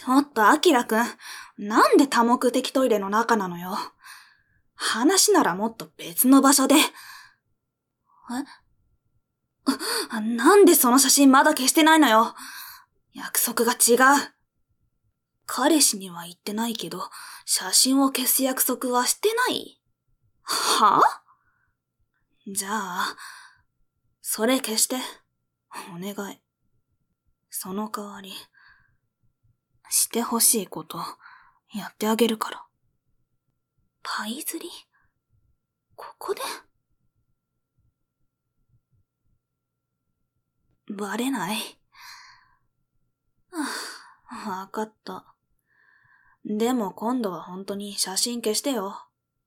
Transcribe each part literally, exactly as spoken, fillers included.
ょっとアキラくん、なんで多目的トイレの中なのよ。話ならもっと別の場所で。えあなんでその写真まだ消してないのよ。約束が違う。彼氏には言ってないけど、写真を消す約束はしてない。はぁ？じゃあ、それ消して。お願い。その代わり、してほしいこと、やってあげるから。パイ釣り？ここで？バレない？はぁ、わかった。でも今度は本当に写真消してよ。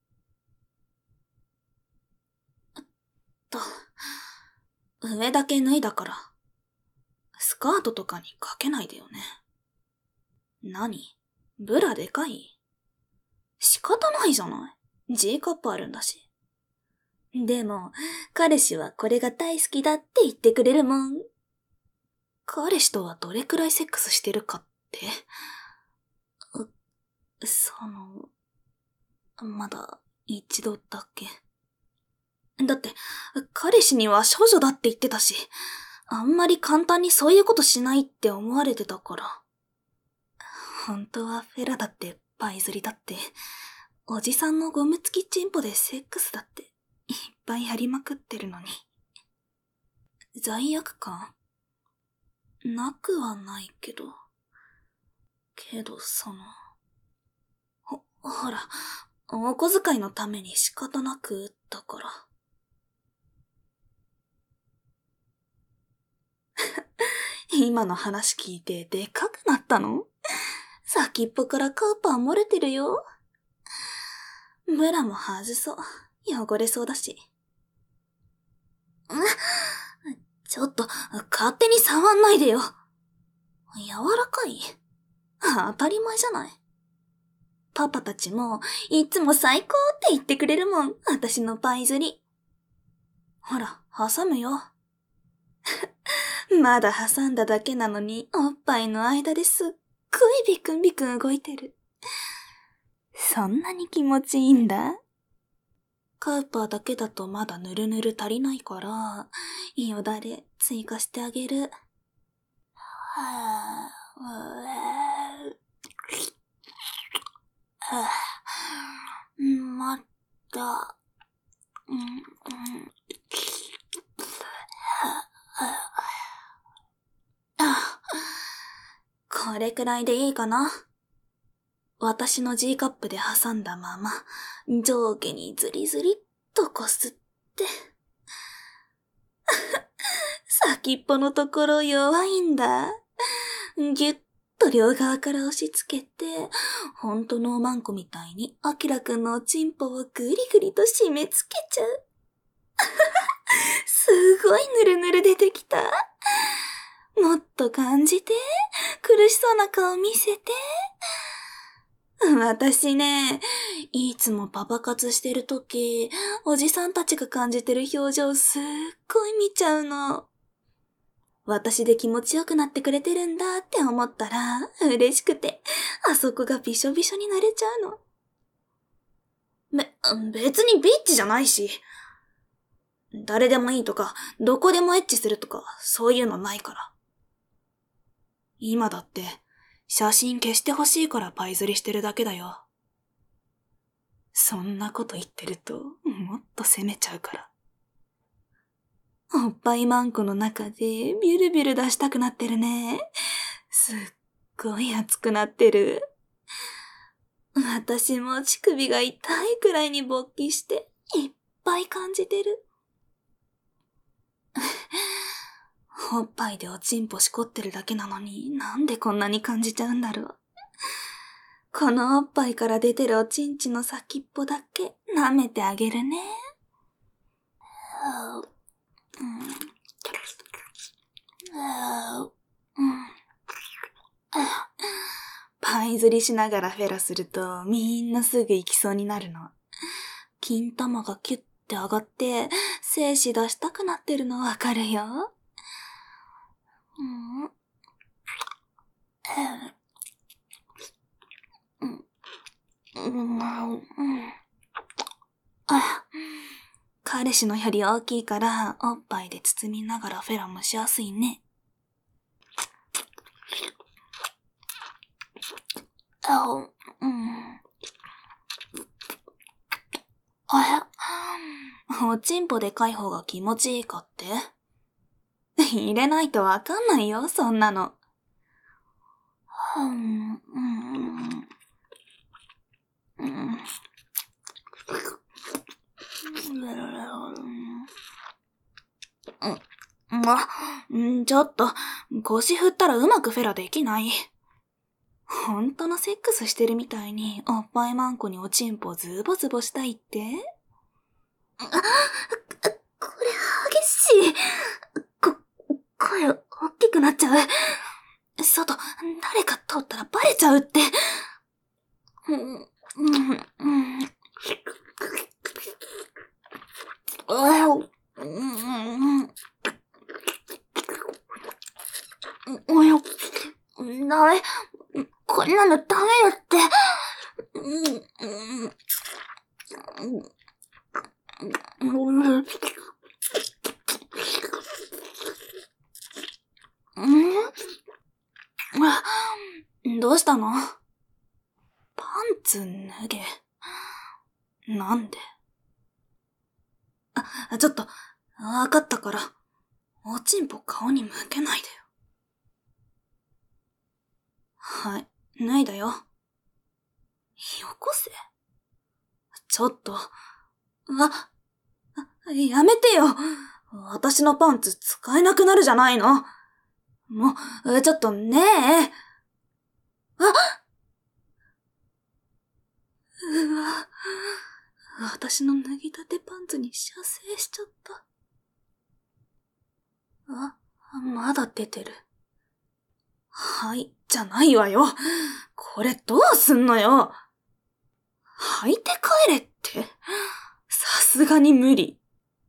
と、上だけ脱いだから。スカートとかにかけないでよね。何？ブラでかい？仕方ないじゃない。G カップあるんだし。でも、彼氏はこれが大好きだって言ってくれるもん。彼氏とはどれくらいセックスしてるかって？その、まだ一度だけ。だって、彼氏には少女だって言ってたし、あんまり簡単にそういうことしないって思われてたから。本当はフェラだってパイ釣りだって、おじさんのゴム付きチンポでセックスだっていっぱいやりまくってるのに。罪悪感？なくはないけど。けどその、ほ、ほら、お小遣いのために仕方なくだから。今の話聞いてでかくなったの？先っぽからカーパー漏れてるよ。ブラも外そう。汚れそうだし。ん？ちょっと、勝手に触んないでよ。柔らかい？当たり前じゃない。パパたちも、いつも最高って言ってくれるもん、私のパイ釣り。ほら、挟むよ。まだ挟んだだけなのに、おっぱいの間ですっごいビクンビクン動いてる。そんなに気持ちいいんだ。カウパーだけだとまだぬるぬる足りないから、よだれ追加してあげる。はぁ、また、うんうん、これくらいでいいかな。私の G カップで挟んだまま、上下にズリズリっとこすって。先っぽのところ弱いんだ。ぎゅっと両側から押し付けて、ほんとのおまんこみたいに、アキラくんのおちんぽをぐりぐりと締め付けちゃう。すごいぬるぬる出てきた。もっと感じて、苦しそうな顔見せて。私ね、いつもパパ活してるとき、おじさんたちが感じてる表情すっごい見ちゃうの。私で気持ちよくなってくれてるんだって思ったら、嬉しくて、あそこがびしょびしょになれちゃうの。べ、別にビッチじゃないし。誰でもいいとか、どこでもエッチするとか、そういうのないから。今だって、写真消してほしいからパイ釣りしてるだけだよ。そんなこと言ってると、もっと責めちゃうから。おっぱいマンコの中でビュルビュル出したくなってるね。すっごい熱くなってる。私も乳首が痛いくらいに勃起していっぱい感じてる。おっぱいでおちんぽしこってるだけなのになんでこんなに感じちゃうんだろう。このおっぱいから出てるおちんちの先っぽだけ舐めてあげるね。パイ釣りしながらフェラするとみんなすぐ行きそうになるの。金玉がキュッて上がって精子出したくなってるのわかるよ。うん、 うんあ彼氏のより大きいから、おっぱいで包みながらフェラもしやすいね。あ、うん。あれおちんぽでかい方が気持ちいいかって入れないとわかんないよ、そんなの。うん、うん、うん。ま、ちょっと、腰振ったらうまくフェラできない。ほんとのセックスしてるみたいに、おっぱいマンコにおちんぽズボズボしたいってあ、これ激しい。こ、声大きくなっちゃう。外、誰か通ったらバレちゃうって。うん、うん、うん。うん、およ、ダメ。こんなのダメだって。どうしたの？パンツ脱げ。なんで？あ、ちょっと、わかったから、おちんぽ顔に向けないでよ。はい、脱いだよ。よこせ。ちょっと、わ、やめてよ。私のパンツ使えなくなるじゃないの。もう、ちょっとねえ。あうわ、私の脱ぎたてパンツに射精しちゃった。あ、まだ出てる。はい、じゃないわよ。これどうすんのよ。履いて帰れって。さすがに無理。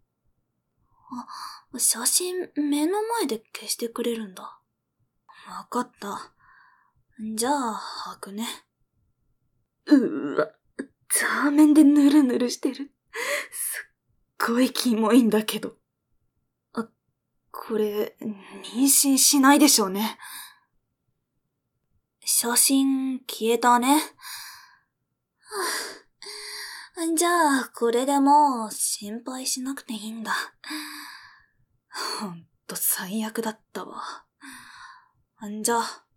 あ、写真目の前で消してくれるんだ。わかった。じゃあ、履くね。うーわ、ザーメンでヌルヌルしてる。すっごいキモいんだけど。あ、これ、妊娠しないでしょうね。写真消えたね。じゃあ、これでもう心配しなくていいんだ。ほんと最悪だったわ。じゃあ、